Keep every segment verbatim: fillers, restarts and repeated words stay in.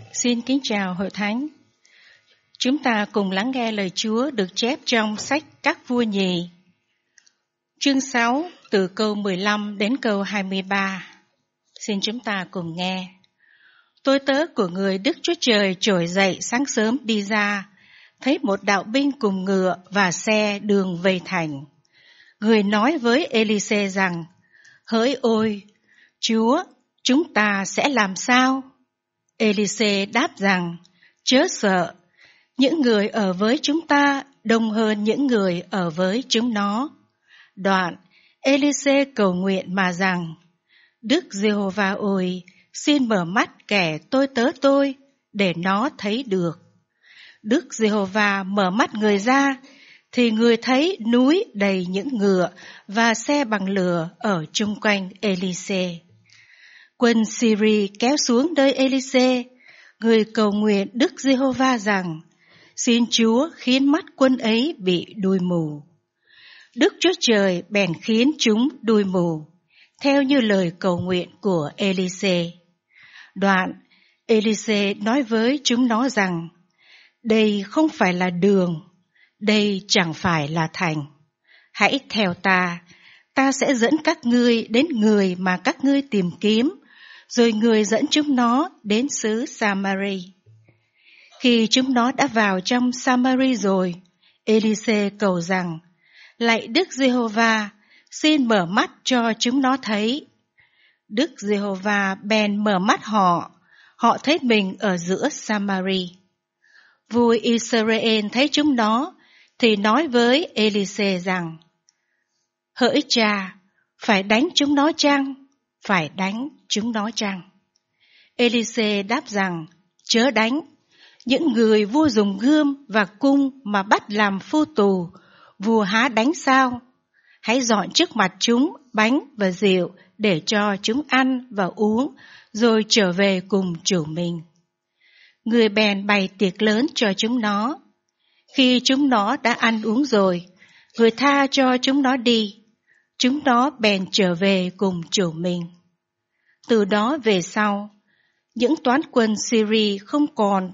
Xin kính chào Hội Thánh. Chúng ta cùng lắng nghe lời Chúa được chép trong sách Các Vua Nhì, chương sáu từ câu mười lăm đến câu hai mươi ba. Xin chúng ta cùng nghe. Tôi tớ của người Đức Chúa Trời trỗi dậy sáng sớm đi ra, thấy một đạo binh cùng ngựa và xe đường vây thành. Người nói với Ê-li-xê rằng: Hỡi ôi, Chúa, chúng ta sẽ làm sao? Ê-li-xê đáp rằng: Chớ sợ, những người ở với chúng ta đông hơn những người ở với chúng nó. Đoạn, Ê-li-xê cầu nguyện mà rằng: Đức Giê-hô-va ôi, xin mở mắt kẻ tôi tớ tôi, để nó thấy được. Đức Giê-hô-va mở mắt người ra, thì người thấy núi đầy những ngựa và xe bằng lửa ở chung quanh Ê-li-xê. Quân Syri kéo xuống nơi Ê-li-xê, người cầu nguyện Đức Giê-hô-va rằng: Xin Chúa khiến mắt quân ấy bị đuôi mù. Đức Chúa Trời bèn khiến chúng đuôi mù, theo như lời cầu nguyện của Ê-li-xê. Đoạn, Ê-li-xê nói với chúng nó rằng: Đây không phải là đường, đây chẳng phải là thành. Hãy theo ta, ta sẽ dẫn các ngươi đến người mà các ngươi tìm kiếm, rồi người dẫn chúng nó đến xứ Sa-ma-ri. Khi chúng nó đã vào trong Sa-ma-ri rồi, Ê-li-xê cầu rằng: Lạy Đức Giê-hô-va, xin mở mắt cho chúng nó thấy. Đức Giê-hô-va bèn mở mắt họ, họ thấy mình ở giữa Sa-ma-ri. Vua Israel thấy chúng nó, thì nói với Ê-li-xê rằng: Hỡi cha, phải đánh chúng nó chăng? Phải đánh chúng nó chăng? Ê-li-xê đáp rằng: Chớ đánh. Những người vua dùng gươm và cung mà bắt làm phu tù, vua há đánh sao? Hãy dọn trước mặt chúng bánh và rượu để cho chúng ăn và uống, rồi trở về cùng chủ mình. Người bèn bày tiệc lớn cho chúng nó. Khi chúng nó đã ăn uống rồi, người tha cho chúng nó đi. Chúng nó bèn trở về cùng chủ mình. Từ đó về sau, những toán quân Syri không còn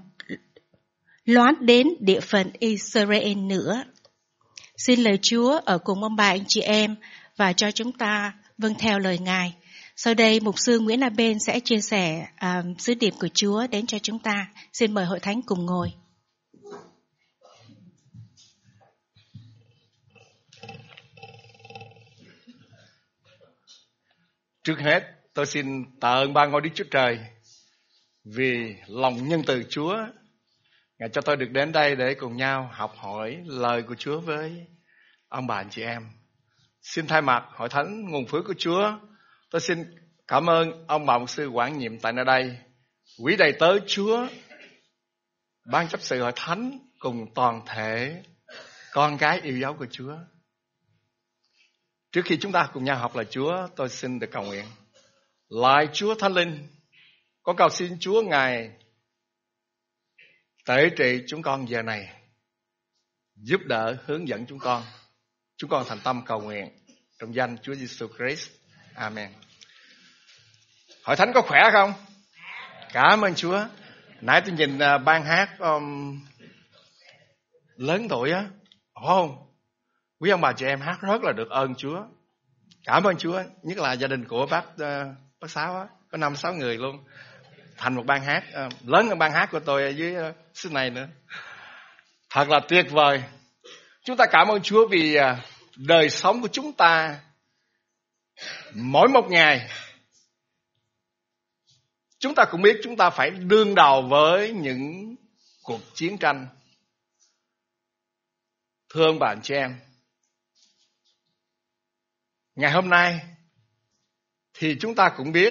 loán đến địa phận Israel nữa. Xin lời Chúa ở cùng ông bà anh chị em và cho chúng ta vâng theo lời Ngài. Sau đây, Mục sư Nguyễn A Bên sẽ chia sẻ uh, sứ điệp của Chúa đến cho chúng ta. Xin mời Hội Thánh cùng ngồi. Trước hết, tôi xin tạ ơn ba ngôi Đức Chúa Trời vì lòng nhân từ Chúa. Ngài cho tôi được đến đây để cùng nhau học hỏi lời của Chúa với ông bà anh chị em. Xin thay mặt Hội Thánh nguồn phước của Chúa, tôi xin cảm ơn ông bà mục sư quản nhiệm tại nơi đây, quý đầy tớ Chúa, ban chấp sự Hội Thánh cùng toàn thể con cái yêu dấu của Chúa. Trước khi chúng ta cùng nhau học lời Chúa, tôi xin được cầu nguyện. Lạy Chúa Thánh Linh, con cầu xin Chúa Ngài tể trị chúng con giờ này, giúp đỡ hướng dẫn chúng con. Chúng con thành tâm cầu nguyện trong danh Chúa Giêsu Christ. Amen. Hội Thánh có khỏe không? Cảm ơn Chúa. Nãy tôi nhìn uh, ban hát um, lớn tuổi á. Ồ, oh, quý ông bà chị em hát rất là được ơn Chúa. Cảm ơn Chúa. Nhất là gia đình của bác uh, bác Sáu á, có năm sáu người luôn, thành một ban hát uh, lớn hơn ban hát của tôi ở dưới uh, xứ này nữa. Thật là tuyệt vời. Chúng ta cảm ơn Chúa vì uh, đời sống của chúng ta mỗi một ngày. Chúng ta cũng biết chúng ta phải đương đầu với những cuộc chiến tranh. Thưa ông bà anh chị em, ngày hôm nay thì chúng ta cũng biết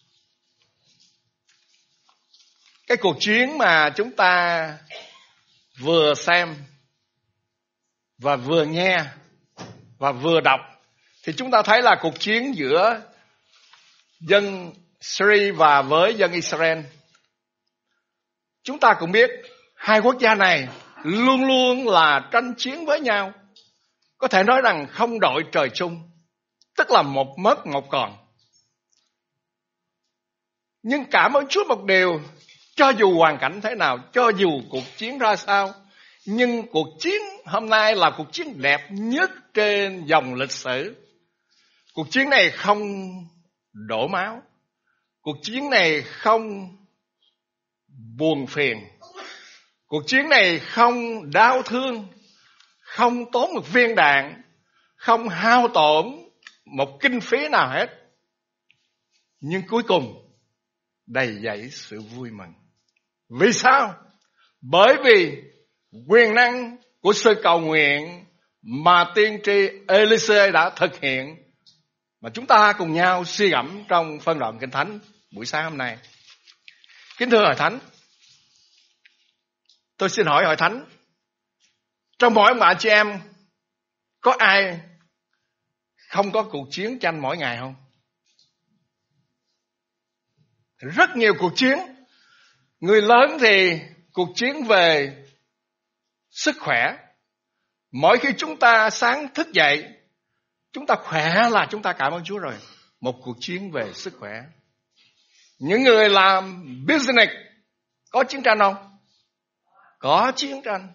cái cuộc chiến mà chúng ta vừa xem và vừa nghe và vừa đọc, thì chúng ta thấy là cuộc chiến giữa dân Syria và với dân Israel. Chúng ta cũng biết hai quốc gia này luôn luôn là tranh chiến với nhau. Có thể nói rằng không đội trời chung, tức là một mất một còn. Nhưng cảm ơn Chúa một điều, cho dù hoàn cảnh thế nào, cho dù cuộc chiến ra sao, nhưng cuộc chiến hôm nay là cuộc chiến đẹp nhất trên dòng lịch sử. Cuộc chiến này không đổ máu, cuộc chiến này không buồn phiền, cuộc chiến này không đau thương, không tốn một viên đạn, không hao tổn một kinh phí nào hết. Nhưng cuối cùng đầy dẫy sự vui mừng. Vì sao? Bởi vì quyền năng của sự cầu nguyện mà tiên tri Elise đã thực hiện, mà chúng ta cùng nhau suy gẫm trong phân đoạn Kinh Thánh buổi sáng hôm nay. Kính thưa Hội Thánh, tôi xin hỏi Hội Thánh, trong mỗi ông bà chị em có ai không có cuộc chiến tranh mỗi ngày không? Rất nhiều cuộc chiến. Người lớn thì cuộc chiến về sức khỏe. Mỗi khi chúng ta sáng thức dậy, chúng ta khỏe là chúng ta cảm ơn Chúa rồi. Một cuộc chiến về sức khỏe. Những người làm business có chiến tranh không? Có chiến tranh.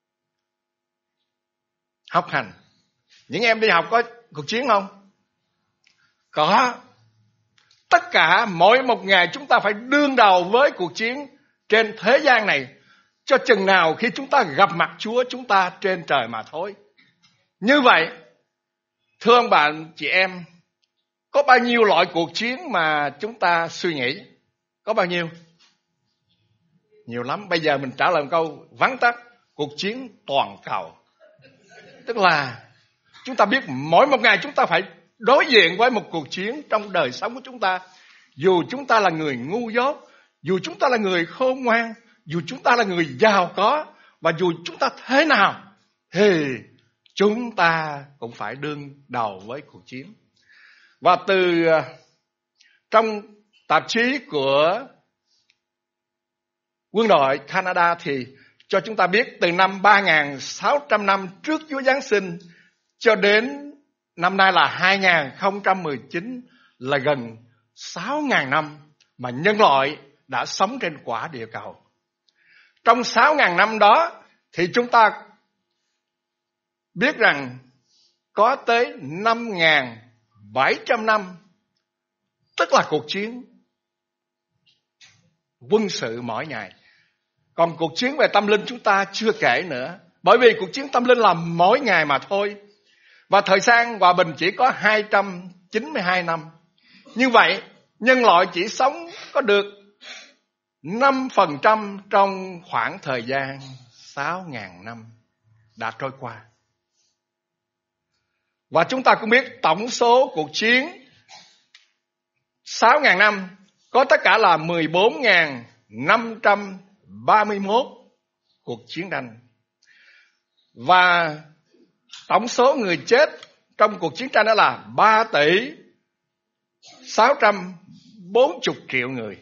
Học hành, những em đi học có cuộc chiến không? Có. Tất cả mỗi một ngày chúng ta phải đương đầu với cuộc chiến trên thế gian này, cho chừng nào khi chúng ta gặp mặt Chúa chúng ta trên trời mà thôi. Như vậy, thưa ông bạn chị em, có bao nhiêu loại cuộc chiến mà chúng ta suy nghĩ? Có bao nhiêu? Nhiều lắm. Bây giờ mình trả lời một câu vắn tắt: cuộc chiến toàn cầu. Tức là chúng ta biết mỗi một ngày chúng ta phải đối diện với một cuộc chiến trong đời sống của chúng ta. Dù chúng ta là người ngu dốt, dù chúng ta là người khôn ngoan, dù chúng ta là người giàu có, và dù chúng ta thế nào, thì chúng ta cũng phải đương đầu với cuộc chiến. Và từ trong tạp chí của quân đội Canada thì cho chúng ta biết từ năm ba nghìn sáu trăm năm trước Chúa Giáng sinh cho đến năm nay là hai nghìn không trăm mười chín, là gần sáu nghìn năm mà nhân loại đã sống trên quả địa cầu. Trong sáu nghìn năm đó thì chúng ta biết rằng có tới năm nghìn bảy trăm năm, tức là cuộc chiến quân sự mỗi ngày. Còn cuộc chiến về tâm linh chúng ta chưa kể nữa, bởi vì cuộc chiến tâm linh là mỗi ngày mà thôi. Và thời gian hòa bình chỉ có hai trăm chín mươi hai năm. Như vậy, nhân loại chỉ sống có được năm phần trăm trong khoảng thời gian sáu nghìn năm đã trôi qua. Và chúng ta cũng biết tổng số cuộc chiến sáu nghìn năm có tất cả là mười bốn nghìn năm trăm ba mươi mốt cuộc chiến tranh. Và tổng số người chết trong cuộc chiến tranh đó là ba tỷ sáu trăm bốn mươi triệu người.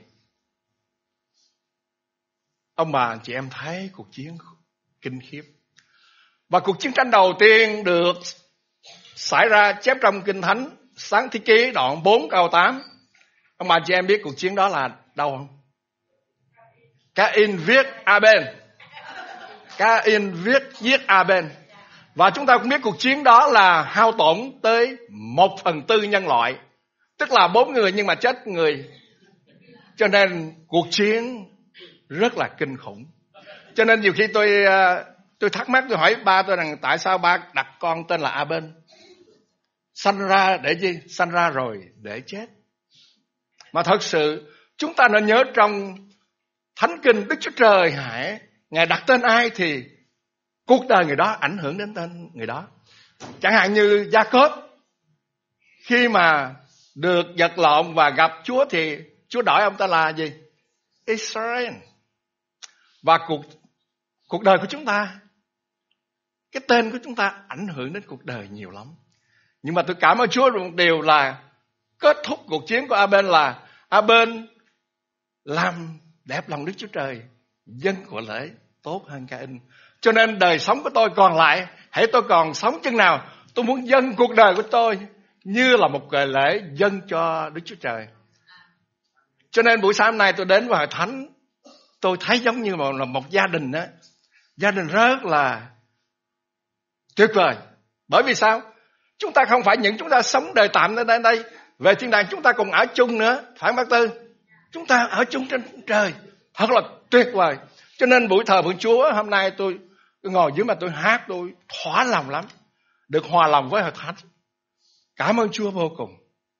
Ông bà chị em thấy cuộc chiến kinh khiếp. Và cuộc chiến tranh đầu tiên được xảy ra chép trong Kinh Thánh Sáng Thế Ký đoạn bốn câu tám. Ông bà chị em biết cuộc chiến đó là đâu không? Ca-in viết A-bên. Ca-in viết giết A-bên. Và chúng ta cũng biết cuộc chiến đó là hao tổn tới một phần tư nhân loại. Tức là bốn người nhưng mà chết người. Cho nên cuộc chiến rất là kinh khủng. Cho nên nhiều khi tôi tôi thắc mắc, tôi hỏi ba tôi rằng tại sao ba đặt con tên là A-bên? Sanh ra để gì? Sanh ra rồi để chết. Mà thật sự chúng ta nên nhớ trong Thánh Kinh, Đức Chúa Trời hãy Ngài đặt tên ai thì cuộc đời người đó ảnh hưởng đến tên người đó. Chẳng hạn như Gia-cốp, khi mà được vật lộn và gặp Chúa thì Chúa đổi ông ta là gì? Israel. Và cuộc cuộc đời của chúng ta, cái tên của chúng ta ảnh hưởng đến cuộc đời nhiều lắm. Nhưng mà tôi cảm ơn Chúa một điều là kết thúc cuộc chiến của A-bên là A-bên làm đẹp lòng Đức Chúa Trời, dân của lễ tốt hơn Ca-in. Cho nên đời sống của tôi còn lại, hãy tôi còn sống chừng nào, tôi muốn dâng cuộc đời của tôi như là một ngày lễ dâng cho Đức Chúa Trời. Cho nên buổi sáng hôm nay tôi đến với Hội Thánh tôi thấy giống như một, là một gia đình đó. Gia đình rất là tuyệt vời. Bởi vì sao? Chúng ta không phải những chúng ta sống đời tạm ở đây, đây. Về thiên đàng chúng ta cùng ở chung nữa. Phải không bác Tư? Chúng ta ở chung trên trời. Thật là tuyệt vời. Cho nên buổi thờ phượng Chúa hôm nay tôi, tôi ngồi dưới mà tôi hát, tôi thỏa lòng lắm. Được hòa lòng với Hội Thánh. Cảm ơn Chúa vô cùng.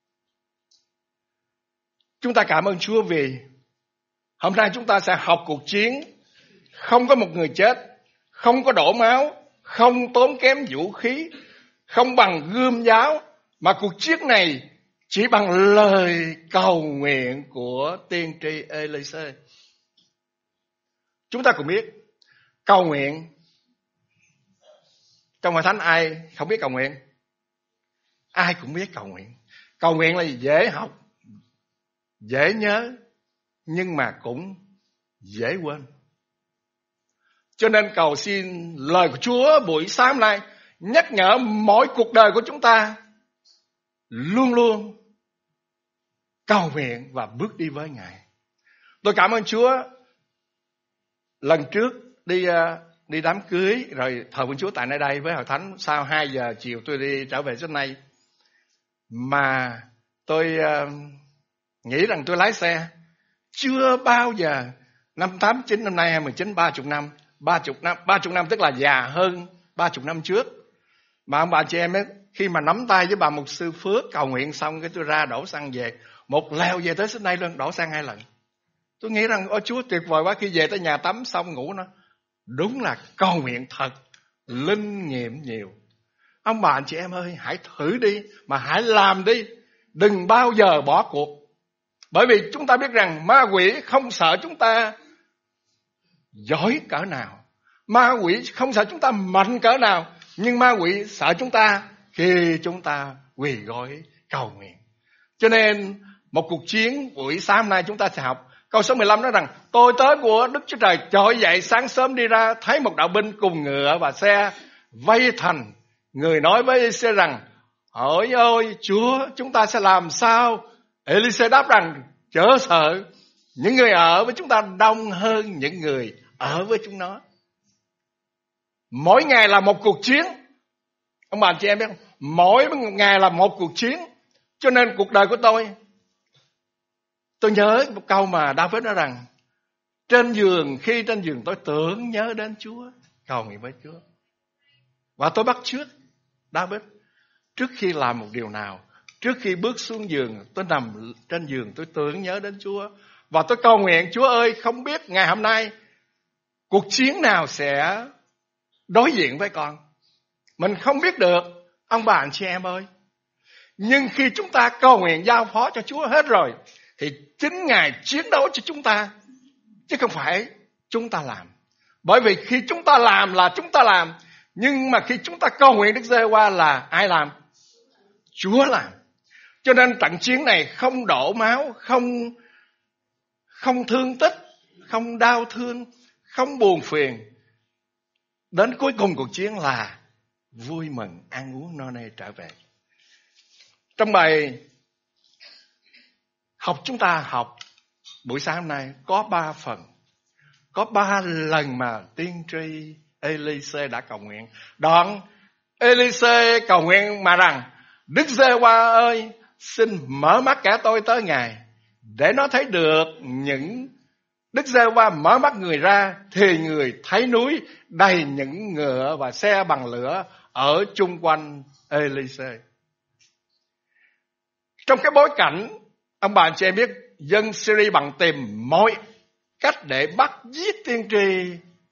Chúng ta cảm ơn Chúa vì hôm nay chúng ta sẽ học cuộc chiến. Không có một người chết, không có đổ máu, không tốn kém vũ khí, không bằng gươm giáo, mà cuộc chiến này chỉ bằng lời cầu nguyện của tiên tri Elise. Chúng ta cũng biết cầu nguyện. Trong Hội Thánh ai không biết cầu nguyện? Ai cũng biết cầu nguyện. Cầu nguyện là dễ học, dễ nhớ, nhưng mà cũng dễ quên. Cho nên cầu xin lời của Chúa buổi sáng nay nhắc nhở mỗi cuộc đời của chúng ta luôn luôn cầu nguyện và bước đi với Ngài. Tôi cảm ơn Chúa. Lần trước đi đi đám cưới rồi thờ phượng Chúa tại nơi đây với Hội Thánh, sau hai giờ chiều tôi đi trở về Sydney. Mà tôi uh, nghĩ rằng tôi lái xe chưa bao giờ, năm tám chín năm nay hai mười chín, ba chục năm, ba chục năm, ba chục năm tức là già hơn ba chục năm trước. Mà ông bà chị em ấy, khi mà nắm tay với bà mục sư Phước cầu nguyện xong cái tôi ra đổ xăng về, một leo về tới Sydney luôn, đổ xăng hai lần. Tôi nghĩ rằng ôi Chúa tuyệt vời quá, khi về tới nhà tắm xong ngủ nó. Đúng là cầu nguyện thật, linh nghiệm nhiều. Ông bà anh chị em ơi, hãy thử đi, mà hãy làm đi. Đừng bao giờ bỏ cuộc. Bởi vì chúng ta biết rằng ma quỷ không sợ chúng ta giỏi cỡ nào. Ma quỷ không sợ chúng ta mạnh cỡ nào. Nhưng ma quỷ sợ chúng ta khi chúng ta quỳ gối cầu nguyện. Cho nên một cuộc chiến buổi sáng hôm nay chúng ta sẽ học. Câu số mười lăm nói rằng: tôi tớ của Đức Chúa Trời trỗi dậy sáng sớm đi ra, thấy một đạo binh cùng ngựa và xe vây thành. Người nói với Elise rằng: hỏi ơi Chúa, chúng ta sẽ làm sao? Elise đáp rằng: chớ sợ, những người ở với chúng ta đông hơn những người ở với chúng nó. Mỗi ngày là một cuộc chiến. Ông bà chị em biết không? Mỗi ngày là một cuộc chiến. Cho nên cuộc đời của tôi, tôi nhớ một câu mà David nói rằng: trên giường, khi trên giường tôi tưởng nhớ đến Chúa, cầu nguyện với Chúa. Và tôi bắt chước David, trước khi làm một điều nào, trước khi bước xuống giường, tôi nằm trên giường tôi tưởng nhớ đến Chúa. Và tôi cầu nguyện: Chúa ơi, không biết ngày hôm nay cuộc chiến nào sẽ đối diện với con. Mình không biết được, ông bà anh chị em ơi. Nhưng khi chúng ta cầu nguyện giao phó cho Chúa hết rồi, thì chính Ngài chiến đấu cho chúng ta, chứ không phải chúng ta làm. Bởi vì khi chúng ta làm là chúng ta làm, nhưng mà khi chúng ta cầu nguyện Đức Giê-hô-va là ai làm? Chúa làm. Cho nên trận chiến này không đổ máu, không không thương tích, không đau thương, không buồn phiền. Đến cuối cùng cuộc chiến là vui mừng, ăn uống no nê trở về. Trong bài học chúng ta học buổi sáng hôm nay có ba phần. Có ba lần mà tiên tri Elise đã cầu nguyện. Đoạn Elise cầu nguyện mà rằng: Đức Giê-hô-va ơi, xin mở mắt kẻ tôi tới Ngài, để nó thấy được những... Đức Giê-hô-va mở mắt người ra, thì người thấy núi đầy những ngựa và xe bằng lửa ở chung quanh Elise. Trong cái bối cảnh, ông bà anh chị em biết, dân Syria bằng tìm mọi cách để bắt giết tiên tri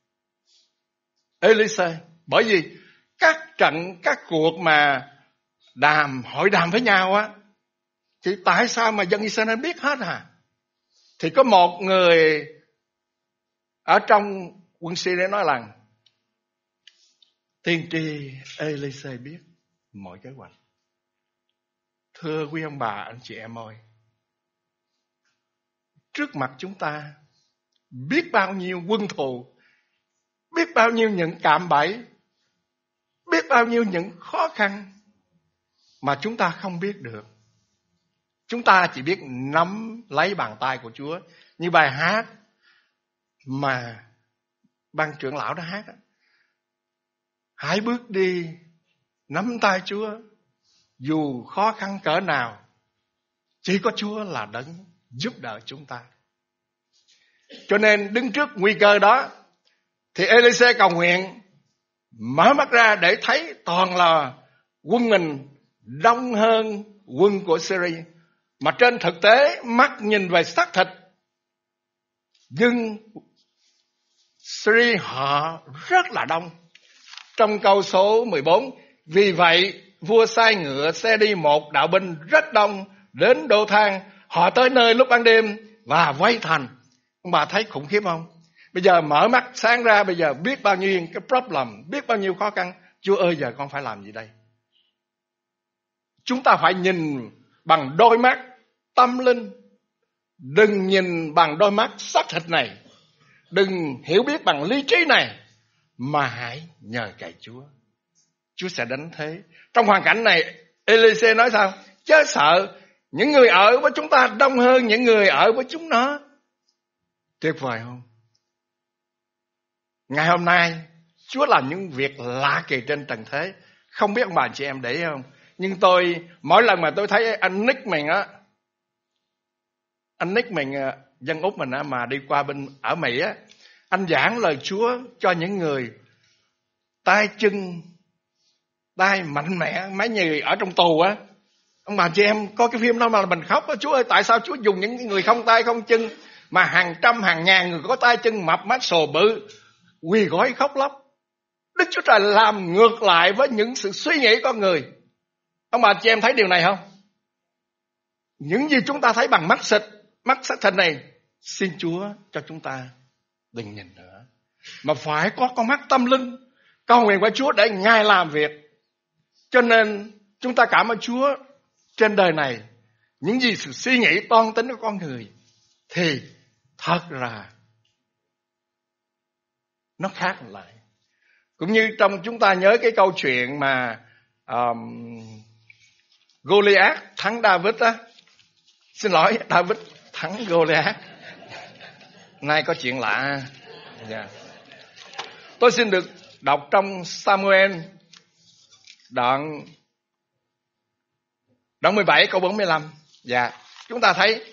Elise. Bởi vì các trận, các cuộc mà đàm, hội đàm với nhau á, thì tại sao mà dân Israel biết hết à? Thì có một người ở trong quân Syria nói rằng tiên tri Elise biết mọi kế hoạch. Thưa quý ông bà, anh chị em ơi, trước mặt chúng ta biết bao nhiêu quân thù, biết bao nhiêu những cạm bẫy, biết bao nhiêu những khó khăn mà chúng ta không biết được. Chúng ta chỉ biết nắm lấy bàn tay của Chúa. Như bài hát mà ban trưởng lão đã hát. Hãy bước đi nắm tay Chúa, dù khó khăn cỡ nào, chỉ có Chúa là đấng giúp đỡ chúng ta. Cho nên đứng trước nguy cơ đó, thì Ê-li-xê cầu nguyện, mở mắt ra để thấy toàn là quân mình đông hơn quân của Syria. Mà trên thực tế, mắt nhìn về xác thịt, nhưng Syria họ rất là đông. Trong câu số mười bốn, vì vậy vua sai ngựa xe đi một đạo binh rất đông đến Đô Thang. Họ tới nơi lúc ban đêm và vây thành. Ông bà thấy khủng khiếp không? Bây giờ mở mắt sáng ra, bây giờ biết bao nhiêu cái problem, biết bao nhiêu khó khăn. Chúa ơi, giờ con phải làm gì đây? Chúng ta phải nhìn bằng đôi mắt tâm linh, đừng nhìn bằng đôi mắt xác thịt này, đừng hiểu biết bằng lý trí này, mà hãy nhờ cậy Chúa. Chúa sẽ đánh thế. Trong hoàn cảnh này, Ê-li-xê nói sao? Chớ sợ, những người ở với chúng ta đông hơn những người ở với chúng nó. Tuyệt vời không? Ngày hôm nay, Chúa làm những việc lạ kỳ trên trần thế. Không biết ông bà chị em để ý không? Nhưng tôi, mỗi lần mà tôi thấy anh Nick mình á, anh Nick mình, dân Úc mình á, mà đi qua bên ở Mỹ á, anh giảng lời Chúa cho những người tay chân, tay mạnh mẽ, mấy người ở trong tù á. Ông bà chị em coi cái phim đó mà mình khóc á. Chúa ơi, tại sao Chúa dùng những người không tay không chân, mà hàng trăm hàng ngàn người có tay chân mập mắt sồ bự quỳ gối khóc lóc. Đức Chúa Trời làm ngược lại với những sự suy nghĩ con người. Ông bà chị em thấy điều này không? Những gì chúng ta thấy bằng mắt xịt, mắt xác thịt này, xin Chúa cho chúng ta đừng nhìn nữa, mà phải có con mắt tâm linh, cầu nguyện với Chúa để Ngài làm việc. Cho nên chúng ta cảm ơn Chúa. Trên đời này, những gì sự suy nghĩ toan tính của con người thì thật là nó khác lại. Cũng như trong chúng ta nhớ cái câu chuyện mà um, Goliath thắng David á. Xin lỗi, David thắng Goliath. Nay có chuyện lạ. Yeah. Tôi xin được đọc trong Samuel đoạn đoạn mười bảy câu bốn mươi lăm. Dạ, chúng ta thấy.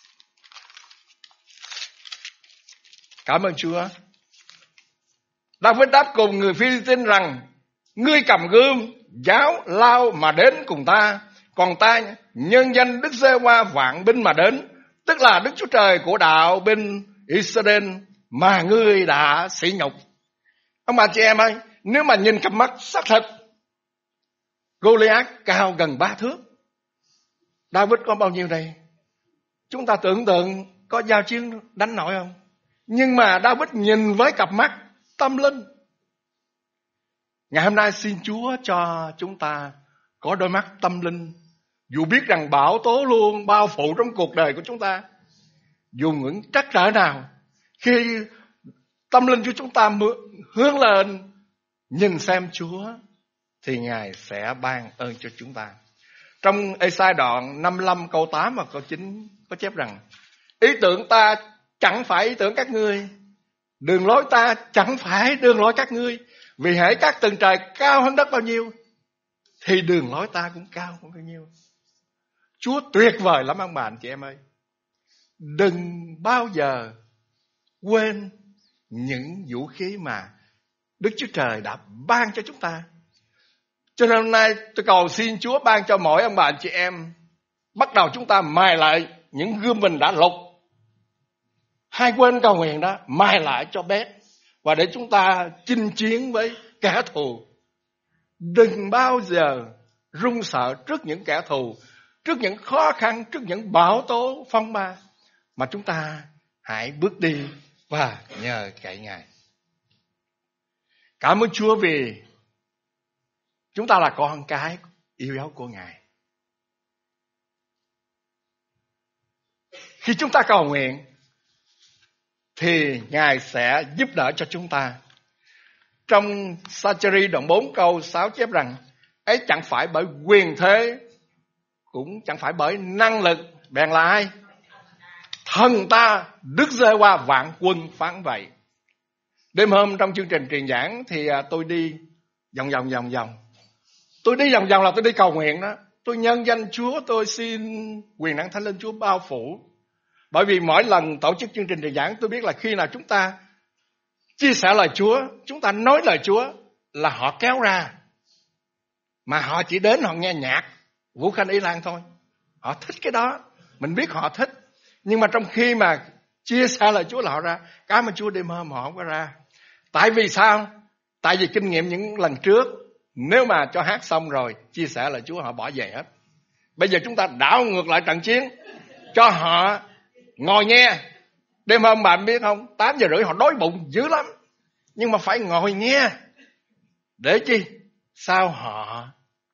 Cảm ơn Chúa. David đáp cùng người Phi-li-tin rằng: ngươi cầm gươm, giáo lao mà đến cùng ta, còn ta nhân danh Đức Giê-hô-va vạn binh mà đến, tức là Đức Chúa Trời của đạo binh Israel mà ngươi đã sỉ nhục. Ông bà chị em ơi, nếu mà nhìn cặp mắt xác thịt, Goliath cao gần ba thước, David có bao nhiêu đây? Chúng ta tưởng tượng có giao chiến đánh nổi không? Nhưng mà David nhìn với cặp mắt tâm linh. Ngày hôm nay xin Chúa cho chúng ta có đôi mắt tâm linh. Dù biết rằng bão tố luôn bao phủ trong cuộc đời của chúng ta, dù những trắc trở nào, khi tâm linh của chúng ta hướng lên nhìn xem Chúa, thì Ngài sẽ ban ơn cho chúng ta. Trong Ê-sai đoạn năm mươi lăm câu tám và câu chín có chép rằng: ý tưởng ta chẳng phải ý tưởng các ngươi, đường lối ta chẳng phải đường lối các ngươi. Vì hễ các tầng trời cao hơn đất bao nhiêu, thì đường lối ta cũng cao hơn bao nhiêu. Chúa tuyệt vời lắm ông bà anh chị em ơi. Đừng bao giờ quên những vũ khí mà Đức Chúa Trời đã ban cho chúng ta. Cho nên hôm nay tôi cầu xin Chúa ban cho mỗi ông bà anh chị em, bắt đầu chúng ta mài lại những gươm mình đã lục. Hai quên cầu nguyện đó, mài lại cho bét, và để chúng ta chinh chiến với kẻ thù. Đừng bao giờ run sợ trước những kẻ thù, trước những khó khăn, trước những bão tố phong ba, mà chúng ta hãy bước đi và nhờ cậy Ngài. Cảm ơn Chúa vì chúng ta là con cái yêu dấu của Ngài. Khi chúng ta cầu nguyện thì Ngài sẽ giúp đỡ cho chúng ta. Trong Sa-chi-ri đoạn bốn câu sáu chép rằng: ấy chẳng phải bởi quyền thế, cũng chẳng phải bởi năng lực, bèn là ai? Thần ta Đức Giê-hô-va vạn quân phán vậy. Đêm hôm trong chương trình truyền giảng thì tôi đi vòng vòng vòng vòng. Tôi đi vòng vòng là tôi đi cầu nguyện đó. Tôi nhân danh Chúa, tôi xin quyền năng Thánh Linh Chúa bao phủ. Bởi vì mỗi lần tổ chức chương trình truyền giảng, tôi biết là khi nào chúng ta chia sẻ lời Chúa, chúng ta nói lời Chúa là họ kéo ra. Mà họ chỉ đến họ nghe nhạc Vũ Khanh Y Lan thôi. Họ thích cái đó. Mình biết họ thích. Nhưng mà trong khi mà chia sẻ lời Chúa là họ ra. Cái mà Chúa đêm hôm họ không có ra. Tại vì sao? Tại vì kinh nghiệm những lần trước, nếu mà cho hát xong rồi chia sẻ lời Chúa họ bỏ về hết. Bây giờ chúng ta đảo ngược lại trận chiến, cho họ ngồi nghe. Đêm hôm bạn biết không, tám giờ rưỡi họ đói bụng dữ lắm, nhưng mà phải ngồi nghe. Để chi? Sao họ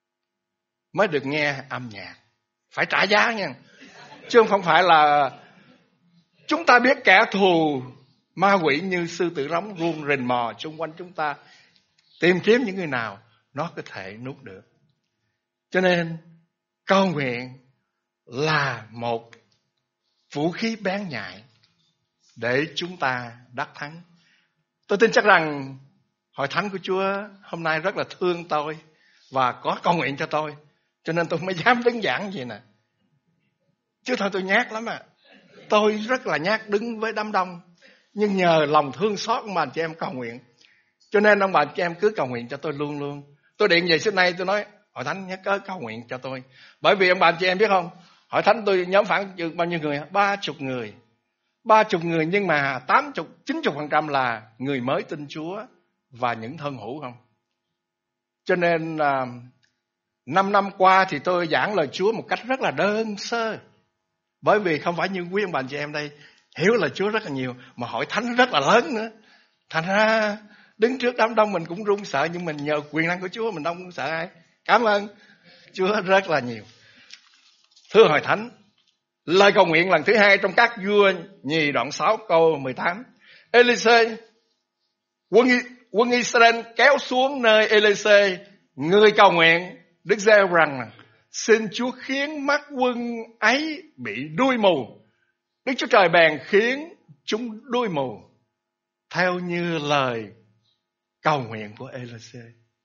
mới được nghe âm nhạc? Phải trả giá nha. Chứ không phải là chúng ta biết kẻ thù ma quỷ như sư tử rống luôn rình mò xung quanh chúng ta, tìm kiếm những người nào nó có thể nuốt được. Cho nên cầu nguyện là một vũ khí bén nhạy để chúng ta đắc thắng. Tôi tin chắc rằng Hội Thánh của Chúa hôm nay rất là thương tôi và có cầu nguyện cho tôi, cho nên tôi mới dám đứng giảng gì nè. Chứ thôi tôi nhát lắm à. Tôi rất là nhát đứng với đám đông. Nhưng nhờ lòng thương xót của bạn chị em cầu nguyện, cho nên ông bà chị em cứ cầu nguyện cho tôi luôn luôn. Tôi điện về Sydney tôi nói Hội Thánh nhớ cớ cầu nguyện cho tôi. Bởi vì ông bà chị em biết không, Hội Thánh tôi nhóm phản được bao nhiêu người? Ba chục người. Ba chục người nhưng mà tám chục, chín chục phần trăm là người mới tin Chúa và những thân hữu không. Cho nên là năm năm qua thì tôi giảng lời Chúa một cách rất là đơn sơ. Bởi vì không phải như quý ông bà chị em đây hiểu lời Chúa rất là nhiều, mà Hội Thánh rất là lớn nữa. Thành ra đứng trước đám đông mình cũng run sợ, nhưng mình nhờ quyền năng của Chúa mình không sợ ai. Cảm ơn Chúa rất là nhiều. Thưa Hội Thánh, lời cầu nguyện lần thứ hai trong Các Vua Nhì đoạn sáu câu mười tám. Elise, quân, quân Israel kéo xuống nơi Elise, người cầu nguyện Đức Giê-hô rằng xin Chúa khiến mắt quân ấy bị đuôi mù. Đức Chúa Trời bèn khiến chúng đuôi mù theo như lời cầu nguyện của Elise.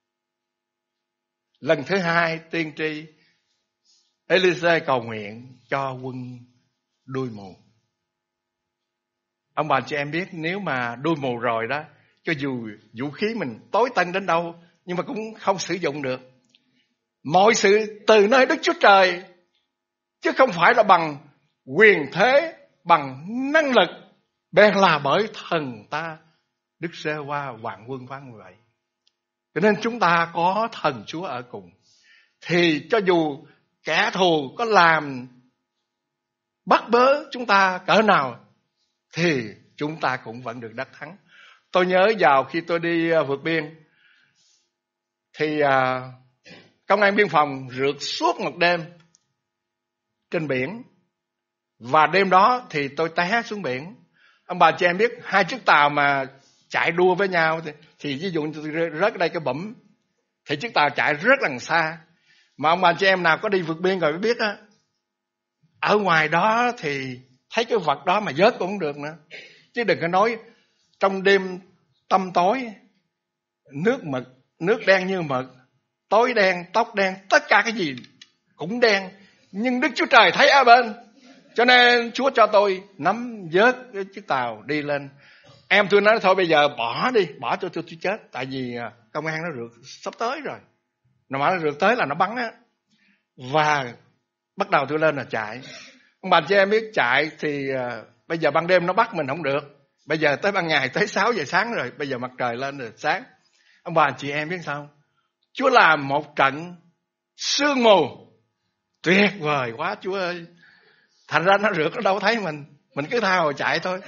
Lần thứ hai tiên tri, Elise cầu nguyện cho quân đuôi mù. Ông bà chị em biết, nếu mà đuôi mù rồi đó, cho dù vũ khí mình tối tân đến đâu, nhưng mà cũng không sử dụng được. Mọi sự từ nơi Đức Chúa Trời, chứ không phải là bằng quyền thế, bằng năng lực, bèn là bởi thần ta Đức Giê-hô-va vạn quân phán vậy. Cho nên chúng ta có thần Chúa ở cùng, thì cho dù kẻ thù có làm bắt bớ chúng ta cỡ nào, thì chúng ta cũng vẫn được đắc thắng. Tôi nhớ vào khi tôi đi vượt biên, thì công an biên phòng rượt suốt một đêm trên biển. Và đêm đó thì tôi té xuống biển. Ông bà chị em biết, hai chiếc tàu mà chạy đua với nhau, thì, thì ví dụ tôi rớt ở đây cái bẫm, thì chiếc tàu chạy rất là xa. Mà ông bà chị em nào có đi vượt biên rồi mới biết á, ở ngoài đó thì thấy cái vật đó mà vớt cũng không được nữa. Chứ đừng có nói trong đêm tăm tối, nước mực, nước đen như mực, tối đen, tóc đen, tất cả cái gì cũng đen. Nhưng Đức Chúa Trời thấy ở bên, cho nên Chúa cho tôi nắm vớt cái chiếc tàu đi lên. Em tôi nói thôi bây giờ bỏ đi, bỏ cho tôi, tôi chết. Tại vì công an nó rượt sắp tới rồi. Nó mà nó rượt tới là nó bắn á. Và bắt đầu tôi lên là chạy. Ông bà chị em biết chạy thì uh, bây giờ ban đêm nó bắt mình không được. Bây giờ tới ban ngày tới sáu giờ sáng rồi, bây giờ mặt trời lên rồi sáng. Ông bà chị em biết sao? Chúa làm một trận sương mù tuyệt vời quá Chúa ơi. Thành ra nó rượt nó đâu thấy mình, mình cứ tha hồ chạy thôi.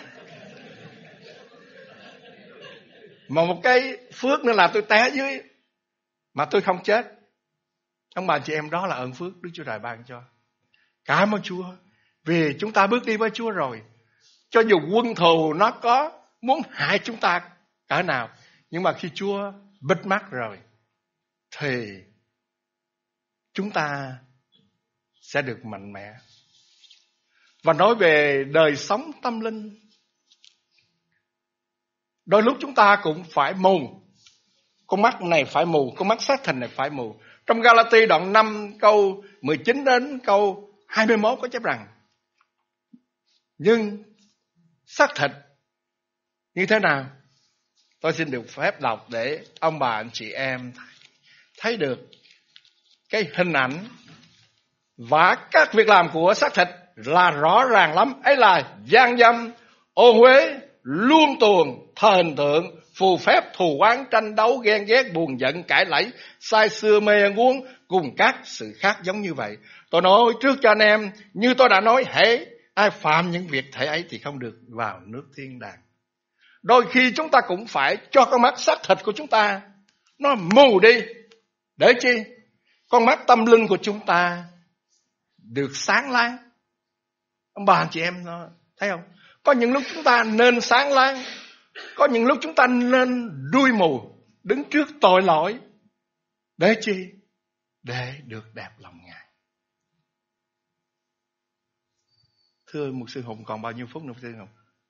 Mà một cái phước nữa là tôi té dưới mà tôi không chết. Ông bà chị em, đó là ơn phước Đức Chúa Trời ban cho. Cảm ơn Chúa, vì chúng ta bước đi với Chúa rồi. Cho dù quân thù nó có muốn hại chúng ta cỡ nào, nhưng mà khi Chúa bịt mắt rồi thì chúng ta sẽ được mạnh mẽ. và nói về đời sống tâm linh. Đôi lúc chúng ta cũng phải mù. Con mắt này phải mù, con mắt xác thịt này phải mù. Trong Galati đoạn năm câu mười chín đến câu hai mươi mốt có chép rằng: nhưng xác thịt như thế nào? Tôi xin được phép đọc để ông bà anh chị em thấy được cái hình ảnh và các việc làm của xác thịt là rõ ràng lắm. Ấy là gian dâm, ô uế, luông tuồng, thờ hình tượng, phù phép, thù oán, tranh đấu, ghen ghét, buồn giận, cãi lẫy, say sưa, mê ăn uống, cùng các sự khác giống như vậy. Tôi nói trước cho anh em, như tôi đã nói, hễ ai phạm những việc thể ấy thì không được vào nước thiên đàng. Đôi khi chúng ta cũng phải cho con mắt xác thịt của chúng ta nó mù đi. Để chi? Con mắt tâm linh của chúng ta được sáng láng. Ông bà anh chị em nó thấy không? Có những lúc chúng ta nên sáng láng, có những lúc chúng ta nên đuôi mù, đứng trước tội lỗi. Để chi? Để được đẹp lòng Ngài. Thưa mục sư Hùng, còn bao nhiêu phút nữa mục sư Hùng?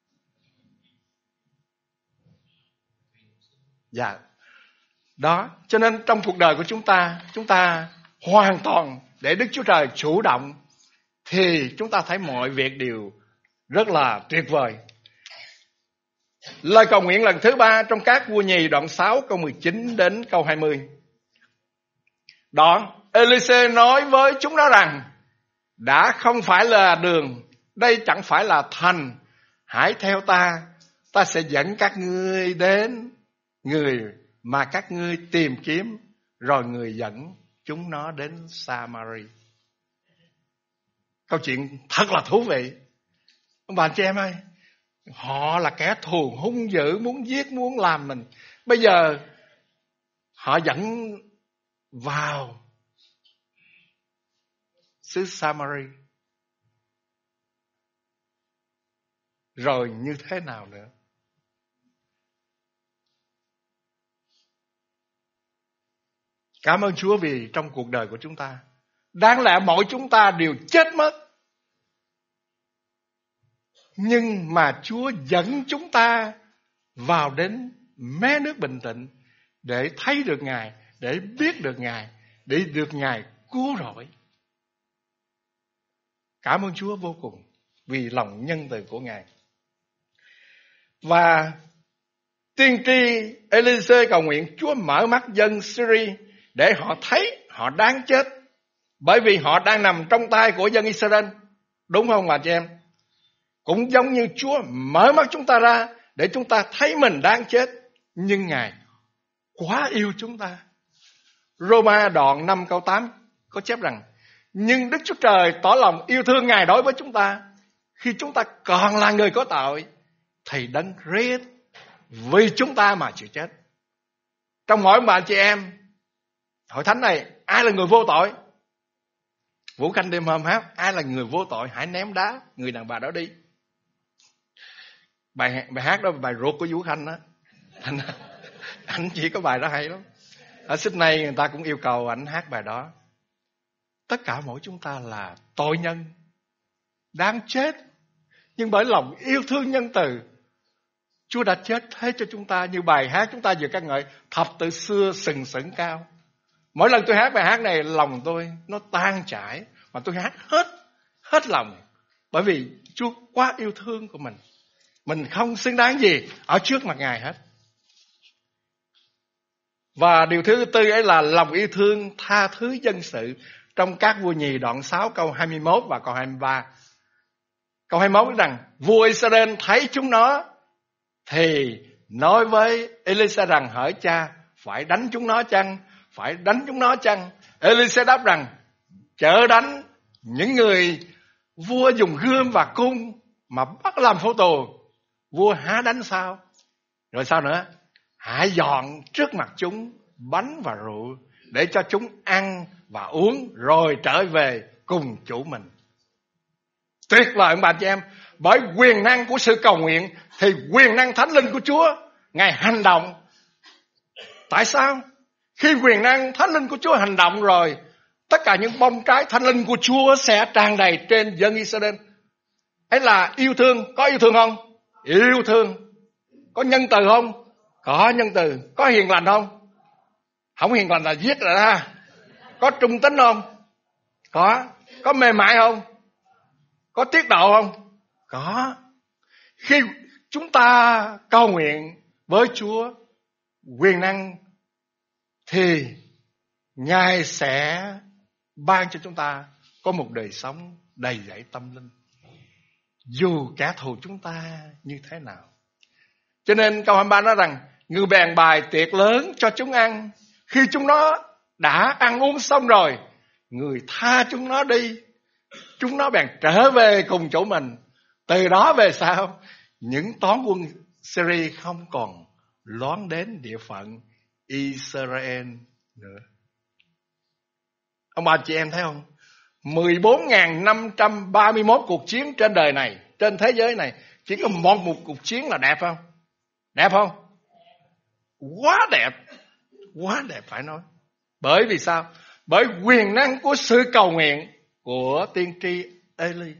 Dạ. Đó, cho nên trong cuộc đời của chúng ta, chúng ta hoàn toàn để Đức Chúa Trời chủ động, thì chúng ta thấy mọi việc đều rất là tuyệt vời. Lời cầu nguyện lần thứ ba trong Các Vua Nhì đoạn sáu câu mười chín đến câu hai mươi. Đoạn Elise nói với chúng nó rằng: đã không phải là đường, đây chẳng phải là thành, hãy theo ta, ta sẽ dẫn các ngươi đến người mà các ngươi tìm kiếm. Rồi người dẫn chúng nó đến Samari. Câu chuyện thật là thú vị. Ông bà chị em ơi, họ là kẻ thù hung dữ, muốn giết, muốn làm mình. Bây giờ họ dẫn vào xứ Samari. Rồi như thế nào nữa? Cảm ơn Chúa vì trong cuộc đời của chúng ta, đáng lẽ mỗi chúng ta đều chết mất, nhưng mà Chúa dẫn chúng ta vào đến mé nước bình tĩnh để thấy được Ngài, để biết được Ngài, để được Ngài cứu rỗi. Cảm ơn Chúa vô cùng vì lòng nhân từ của Ngài. Và tiên tri Elise cầu nguyện Chúa mở mắt dân Syria để họ thấy họ đáng chết, bởi vì họ đang nằm trong tay của dân Israel. Đúng không bà chị em? Cũng giống như Chúa mở mắt chúng ta ra để chúng ta thấy mình đáng chết, nhưng Ngài quá yêu chúng ta. Roma đoạn năm câu tám có chép rằng: nhưng Đức Chúa Trời tỏ lòng yêu thương Ngài đối với chúng ta, khi chúng ta còn là người có tội thì Đấng Christ vì chúng ta mà chịu chết. Trong mỗi bạn chị em hội thánh này, ai là người vô tội? Vũ Khanh đêm hôm hát: ai là người vô tội hãy ném đá người đàn bà đó đi. Bài, bài hát đó bài ruột của Vũ Khanh đó. Anh, anh chỉ có bài đó hay lắm. Ở Sydney người ta cũng yêu cầu anh hát bài đó. Tất cả mỗi chúng ta là tội nhân, đáng chết, nhưng bởi lòng yêu thương nhân từ, Chúa đã chết thế cho chúng ta. Như bài hát chúng ta vừa ca ngợi: thập tự xưa sừng sững cao. Mỗi lần tôi hát bài hát này, lòng tôi nó tan chảy, mà tôi hát hết hết lòng, bởi vì Chúa quá yêu thương của mình. Mình không xứng đáng gì ở trước mặt Ngài hết. Và điều thứ tư ấy là lòng yêu thương tha thứ dân sự. Trong Các Vua Nhì đoạn sáu câu hai mươi mốt và câu hai mươi ba. Câu hai mươi mốt nói rằng: vua Israel thấy chúng nó thì nói với Elisa rằng: hỡi cha, phải đánh chúng nó chăng? Phải đánh chúng nó chăng? Elisa đáp rằng: chớ đánh. Những người vua dùng gươm và cung mà bắt làm phu tù, vua há đánh sao? Rồi sao nữa? Hãy dọn trước mặt chúng bánh và rượu để cho chúng ăn và uống, rồi trở về cùng chủ mình. Tuyệt vời ông bà chị em. Bởi quyền năng của sự cầu nguyện thì quyền năng thánh linh của Chúa Ngài hành động. Tại sao? Khi quyền năng thánh linh của Chúa hành động rồi, tất cả những bông trái thánh linh của Chúa sẽ tràn đầy trên dân Israel. ấy là yêu thương. Có yêu thương không? Yêu thương. Có nhân từ không? Có nhân từ. Có hiền lành không? Không hiền lành là giết rồi đó. Có trung tín không? Có. Có mềm mại không? Có tiết độ không? Có. Khi chúng ta cầu nguyện với Chúa quyền năng thì Ngài sẽ ban cho chúng ta có một đời sống đầy dẫy tâm linh, dù kẻ thù chúng ta như thế nào. Cho nên câu hai mươi ba nói rằng: người bèn bài tiệc lớn cho chúng ăn. Khi chúng nó đã ăn uống xong rồi, người tha chúng nó đi. Chúng nó bèn trở về cùng chỗ mình. Từ đó về sau, những toán quân Syria không còn loán đến địa phận Israel nữa. Ông bà chị em thấy không? mười bốn nghìn năm trăm ba mươi mốt cuộc chiến trên đời này, trên thế giới này, chỉ có một một cuộc chiến là đẹp không? Đẹp không? Quá đẹp. Quá đẹp phải nói. Bởi vì sao? Bởi quyền năng của sự cầu nguyện của tiên tri Eli.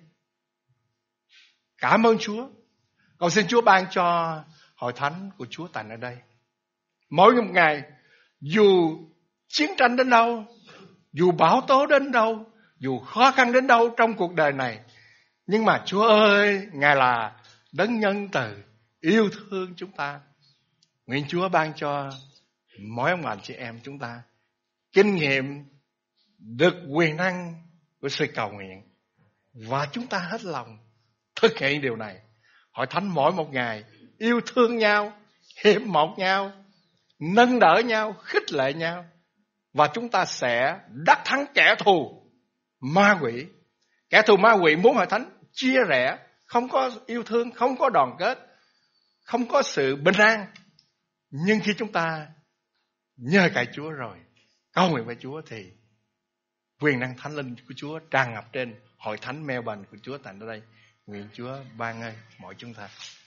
Cảm ơn Chúa. Con xin Chúa ban cho hội thánh của Chúa Tành ở đây, mỗi một ngày, dù chiến tranh đến đâu, dù bão tố đến đâu, dù khó khăn đến đâu trong cuộc đời này, nhưng mà Chúa ơi, Ngài là đấng nhân từ, yêu thương chúng ta. Nguyện Chúa ban cho mỗi ông bà chị em chúng ta kinh nghiệm được quyền năng của sự cầu nguyện, và chúng ta hết lòng thực hiện điều này. Hội thánh mỗi một ngày yêu thương nhau, hiệp một nhau, nâng đỡ nhau, khích lệ nhau, và chúng ta sẽ đắc thắng kẻ thù ma quỷ. Kẻ thù ma quỷ muốn hội thánh chia rẽ, không có yêu thương, không có đoàn kết, không có sự bình an. Nhưng khi chúng ta nhờ cậy Chúa rồi, cầu nguyện với Chúa, thì quyền năng thánh linh của Chúa tràn ngập trên hội thánh Melbourne của Chúa tại đây. Nguyện Chúa ban ơn mọi chúng ta.